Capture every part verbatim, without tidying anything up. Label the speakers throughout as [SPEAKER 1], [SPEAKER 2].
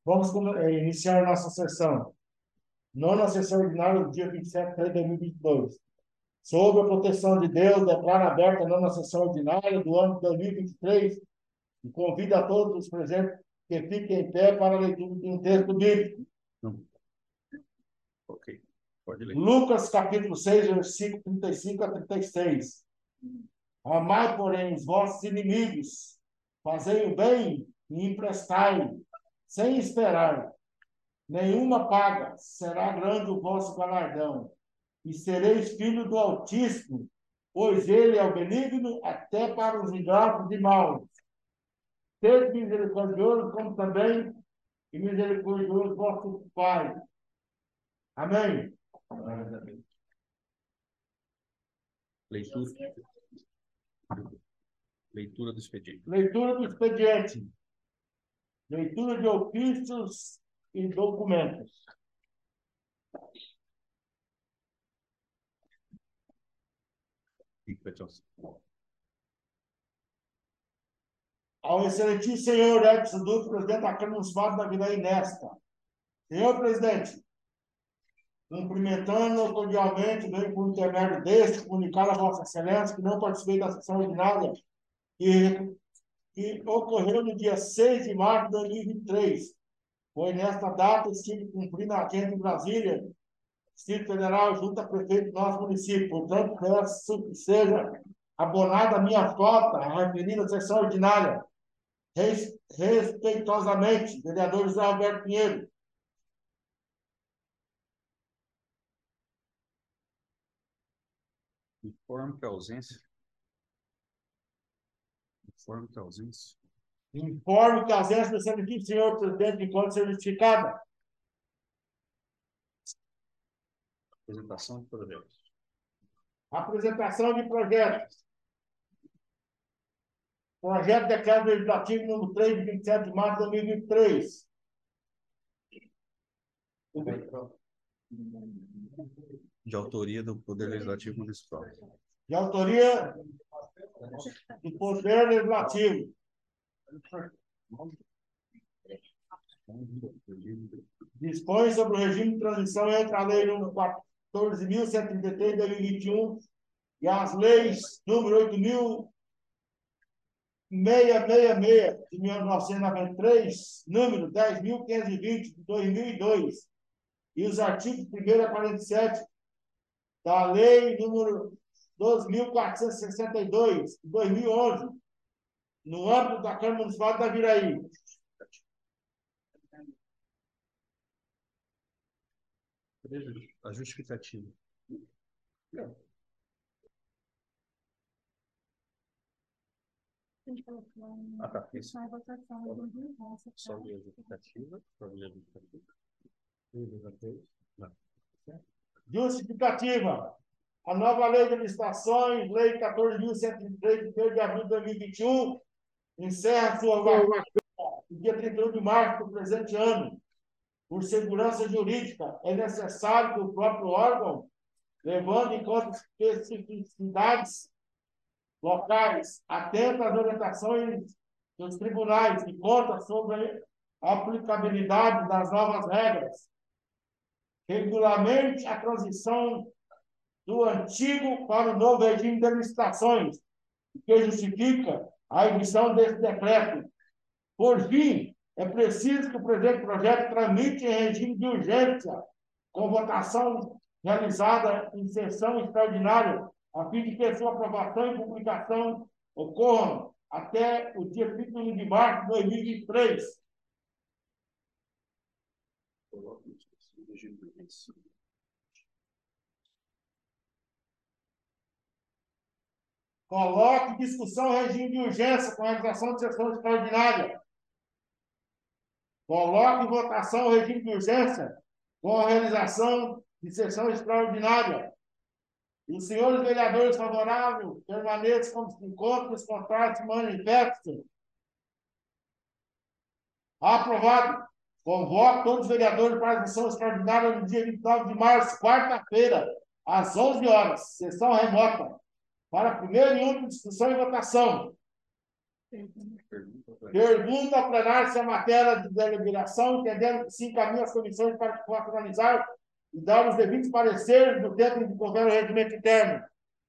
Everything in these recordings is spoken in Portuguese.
[SPEAKER 1] Vamos come- eh, iniciar nossa sessão. Nona sessão ordinária do dia vinte e sete de fevereiro de dois mil e vinte e dois. Sob a proteção de Deus, declaro aberta a nona sessão ordinária do ano de dois mil e vinte e três e convido a todos os presentes que fiquem em pé para a leitura de um texto bíblico.
[SPEAKER 2] Não. Ok, pode ler.
[SPEAKER 1] Lucas, capítulo seis, versículo trinta e cinco a trinta e seis. Amai, porém, os vossos inimigos, fazei o bem e emprestai, sem esperar. Nenhuma paga será grande o vosso galardão, e sereis filho do Altíssimo, pois ele é o benigno até para os ingratos e maus. Sede misericordioso, como também e misericordioso vosso Pai. Amém?
[SPEAKER 2] Leitura. Leitura do expediente.
[SPEAKER 1] Leitura do expediente. Leitura de ofícios e documentos.
[SPEAKER 2] Fica, Betão.
[SPEAKER 1] Ao excelentíssimo senhor Edson Duque, presidente da Câmara Municipal da Vila Inesta. Senhor presidente, cumprimentando cordialmente, venho por intermédio deste, comunicar a Vossa Excelência que não participei da sessão ordinária que, que ocorreu no dia seis de março de dois mil e vinte e três. Foi nesta data que estive cumprindo a agenda em Brasília, Distrito Federal, junto a prefeito do nosso município. Portanto, peço que seja abonada a minha cota, a referida sessão ordinária. Respeitosamente, vereador José Alberto Pinheiro.
[SPEAKER 2] Informe que a ausência. Informe que a ausência.
[SPEAKER 1] Informo que a ausência do excelentíssimo senhor presidente encontra ser justificada.
[SPEAKER 2] Apresentação de projetos.
[SPEAKER 1] Apresentação de projetos. Projeto de decreto legislativo número três, de vinte e sete de março de dois mil e vinte e três.
[SPEAKER 2] De autoria do Poder Legislativo Municipal.
[SPEAKER 1] De autoria do Poder Legislativo. Dispõe sobre o regime de transição entre a lei número quatorze mil cento e trinta e três de dois mil e vinte e um e as leis número oito mil seiscentos e sessenta e seis de mil novecentos e noventa e três, número dez mil quinhentos e vinte de dois mil e dois e os artigos primeiro a quarenta e sete da lei número doze mil quatrocentos e sessenta e dois de dois mil e onze, no âmbito da Câmara Municipal da Viraí.
[SPEAKER 2] A justificativa. Ah, tá. Isso. Só a justificativa. Só a justificativa.
[SPEAKER 1] Justificativa. A nova lei de licitações, lei quatorze mil cento e três, de três de abril de dois mil e vinte e um, encerra sua vaga no dia trinta e um de março do presente ano. Por segurança jurídica, é necessário que o próprio órgão, levando em conta especificidades locais, atenta às orientações dos tribunais que contam sobre a aplicabilidade das novas regras, regulamente a transição do antigo para o novo regime de licitações, que justifica a emissão desse decreto. Por fim, é preciso que o presente projeto tramite em regime de urgência, com votação realizada em sessão extraordinária, a fim de que sua aprovação e publicação ocorram até o dia trinta e um de março de dois mil e vinte e três. Coloque discussão em regime de urgência com realização de sessão extraordinária. Coloque em votação o regime de urgência com a realização de sessão extraordinária. E os senhores vereadores favoráveis permaneçam como se encontram, os contrários se manifestem. Aprovado. Convoco todos os vereadores para a sessão extraordinária no dia vinte e nove de março, quarta-feira, às onze horas, sessão remota, para a primeira e última discussão e votação. Pergunta ao plenário se a matéria de deliberação, entendendo que se encaminha às comissões para que possa analisar e dar os devidos pareceres no tempo em que couber o regimento interno.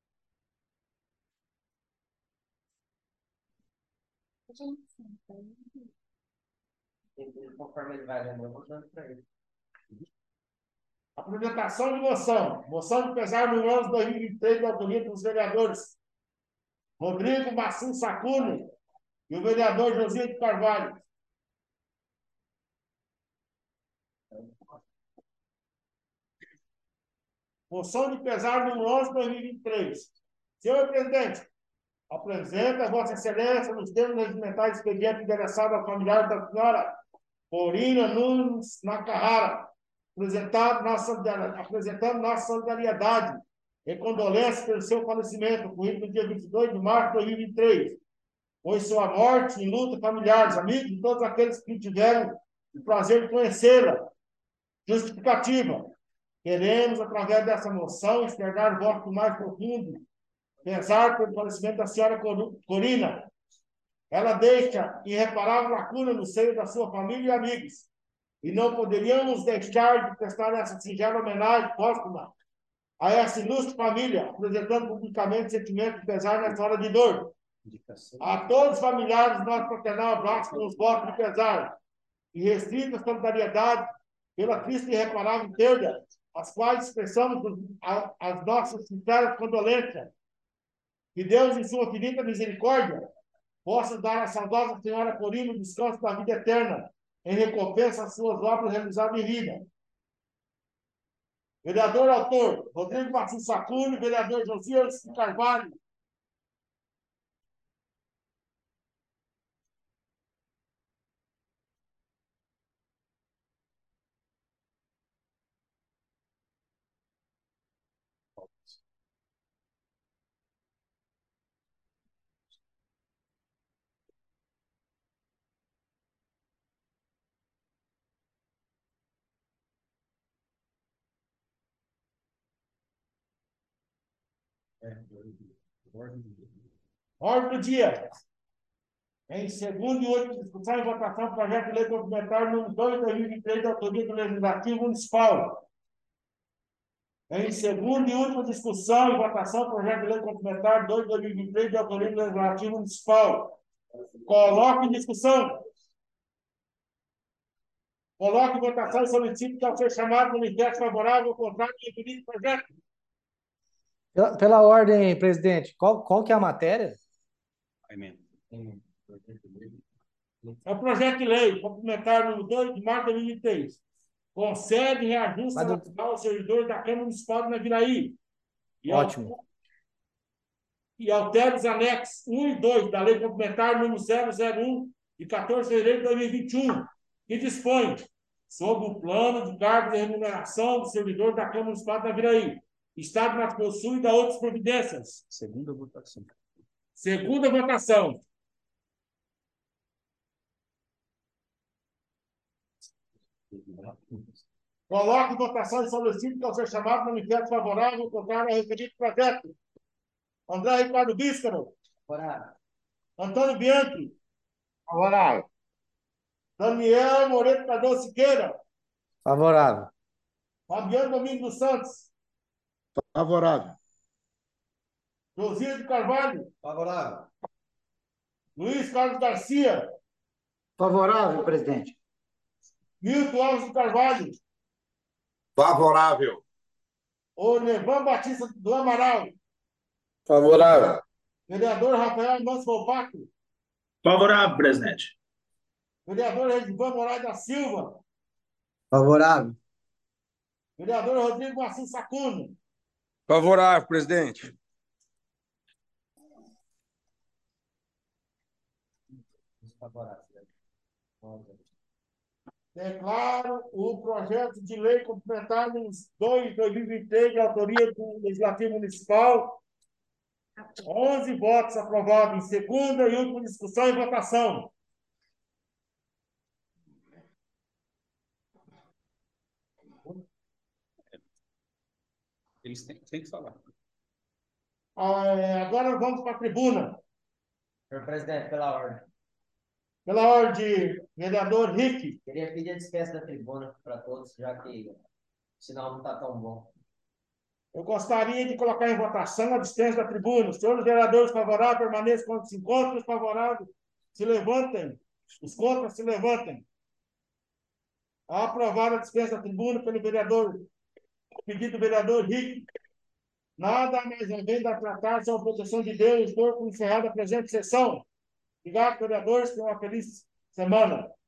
[SPEAKER 2] Conforme ele vai lendo, eu vou dando para ele.
[SPEAKER 1] Apresentação de moção. Moção de pesar no ano de dois mil e vinte e três, de autoria dos vereadores Rodrigo Massim Sacuni e o vereador José de Carvalho. Moção de pesar no onze de dois mil e vinte e três. Senhor presidente, apresenta a Vossa Excelência nos termos regimentais expediente endereçado ao familiar da senhora Corina Nunes Nakahara, apresentando nossa, apresentando nossa solidariedade e condolências pelo seu falecimento, ocorrido no dia vinte e dois de março de dois mil e vinte e três. Pois sua morte em luta, familiares, amigos e todos aqueles que tiveram o prazer de conhecê-la. Justificativa. Queremos, através dessa moção, externar o voto mais profundo, pesar pelo falecimento da senhora Corina. Ela deixa irreparável lacuna no seio da sua família e amigos. E não poderíamos deixar de prestar essa singela homenagem póstuma a essa ilustre família, apresentando publicamente sentimento de pesar nessa hora de dor. A todos os familiares, nosso fraternal abraço com os votos de pesar e restrita solidariedade pela triste e irreparável perda, as quais expressamos as nossas sinceras condolências. Que Deus, em sua infinita misericórdia, possa dar à saudosa senhora Corina o descanso da vida eterna, em recompensa às suas obras realizadas em vida. Vereador autor, Rodrigo Massim Sacuni, vereador Josias Carvalho. Ordem do dia. Em segunda e última discussão e votação do projeto de lei complementar número dois de dois mil e vinte e três, da autoria do Legislativo Municipal. Em segunda e última discussão e votação do projeto de lei complementar dois de dois mil e vinte e três, da autoria do Legislativo Municipal. Coloque em discussão. Coloque em votação e solicite que, ao ser chamado, manifeste favorável ao contrário do referido projeto.
[SPEAKER 3] Pela, pela ordem, presidente, qual, qual que é a matéria?
[SPEAKER 1] É o projeto de lei complementar número dois de março de dois mil e vinte e três. Concede reajuste salarial aos servidores da Câmara Municipal de Naviraí. E
[SPEAKER 3] Ótimo.
[SPEAKER 1] E altera os anexos um e dois da Lei Complementar número zero zero um, de quatorze de fevereiro de dois mil e vinte e um, que dispõe sobre o plano de cargos de remuneração do servidor da Câmara Municipal de Naviraí, Estado do Mato Grosso do Sul e da outras providências.
[SPEAKER 2] Segunda votação.
[SPEAKER 1] Segunda votação. Coloque em votação e solicito que, ao ser chamado, manifesto favorável ao contrário ao referido projeto. André Ricardo Bíscaro.
[SPEAKER 3] Favorável.
[SPEAKER 1] Antônio Bianchi.
[SPEAKER 3] Favorável.
[SPEAKER 1] Daniel Moreto Cardoso Siqueira.
[SPEAKER 3] Favorável.
[SPEAKER 1] Fabiano Domingos dos Santos.
[SPEAKER 4] Favorável.
[SPEAKER 1] Josias de Carvalho.
[SPEAKER 3] Favorável.
[SPEAKER 1] Luiz Carlos Garcia.
[SPEAKER 3] Favorável, presidente.
[SPEAKER 1] Milton Alves de Carvalho.
[SPEAKER 4] Favorável.
[SPEAKER 1] Onevan Batista do Amaral.
[SPEAKER 4] Favorável.
[SPEAKER 1] Vereador Rafael Manso Volpato.
[SPEAKER 2] Favorável, presidente.
[SPEAKER 1] Vereador Redivan Moraes da Silva.
[SPEAKER 3] Favorável.
[SPEAKER 1] Vereador Rodrigo Massim Sacuni.
[SPEAKER 4] Favorável, presidente.
[SPEAKER 1] Declaro o projeto de lei complementar nos dois de dois mil e vinte e três, de autoria do Legislativo Municipal. onze votos aprovados em segunda e última discussão e votação.
[SPEAKER 2] Eles têm, têm que falar.
[SPEAKER 1] Ah, agora vamos para a tribuna.
[SPEAKER 3] Senhor presidente, pela ordem.
[SPEAKER 1] Pela ordem, vereador Rick.
[SPEAKER 5] Queria pedir a dispensa da tribuna para todos, já que o sinal não está tão bom.
[SPEAKER 1] Eu gostaria de colocar em votação a dispensa da tribuna. Os senhores vereadores favoráveis permaneçam quando se encontram, os favoráveis se levantem, os contras se levantem. Aprovada a dispensa da tribuna pelo vereador, pedido do vereador Rick. Nada mais havendo a tratar sobre a proteção de Deus, dou por encerrada a presente sessão. Obrigado, vereadores, tenham uma feliz semana.